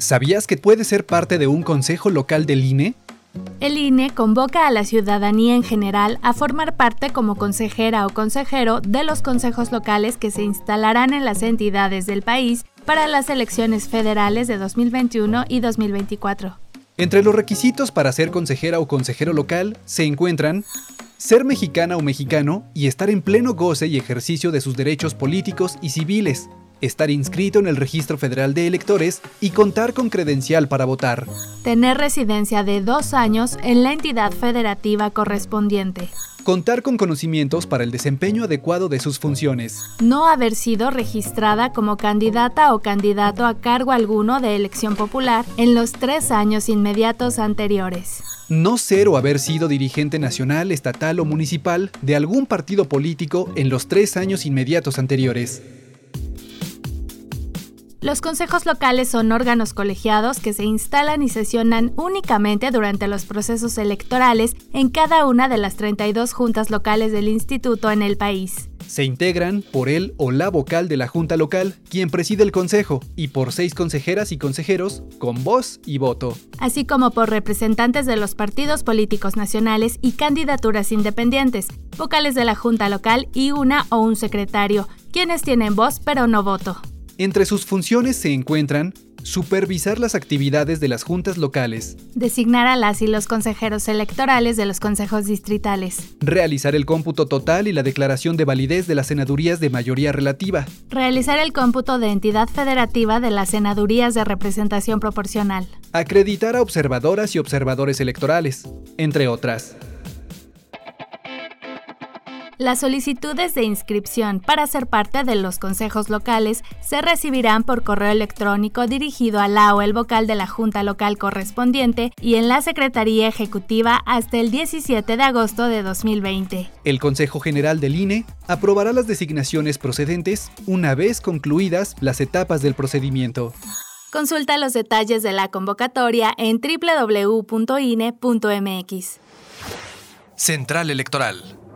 ¿Sabías que puedes ser parte de un consejo local del INE? El INE convoca a la ciudadanía en general a formar parte como consejera o consejero de los consejos locales que se instalarán en las entidades del país para las elecciones federales de 2021 y 2024. Entre los requisitos para ser consejera o consejero local se encuentran ser mexicana o mexicano y estar en pleno goce y ejercicio de sus derechos políticos y civiles, estar inscrito en el Registro Federal de Electores y contar con credencial para votar. Tener residencia de 2 años en la entidad federativa correspondiente. Contar con conocimientos para el desempeño adecuado de sus funciones. No haber sido registrada como candidata o candidato a cargo alguno de elección popular en los 3 años inmediatos anteriores. No ser o haber sido dirigente nacional, estatal o municipal de algún partido político en los 3 años inmediatos anteriores. Los consejos locales son órganos colegiados que se instalan y sesionan únicamente durante los procesos electorales en cada una de las 32 juntas locales del instituto en el país. Se integran por el o la vocal de la junta local, quien preside el consejo, y por 6 consejeras y consejeros con voz y voto. Así como por representantes de los partidos políticos nacionales y candidaturas independientes, vocales de la junta local y una o un secretario, quienes tienen voz pero no voto. Entre sus funciones se encuentran supervisar las actividades de las juntas locales, designar a las y los consejeros electorales de los consejos distritales, realizar el cómputo total y la declaración de validez de las senadurías de mayoría relativa, realizar el cómputo de entidad federativa de las senadurías de representación proporcional, acreditar a observadoras y observadores electorales, entre otras. Las solicitudes de inscripción para ser parte de los consejos locales se recibirán por correo electrónico dirigido a la o el vocal de la junta local correspondiente y en la Secretaría Ejecutiva hasta el 17 de agosto de 2020. El Consejo General del INE aprobará las designaciones procedentes una vez concluidas las etapas del procedimiento. Consulta los detalles de la convocatoria en www.ine.mx. Central Electoral.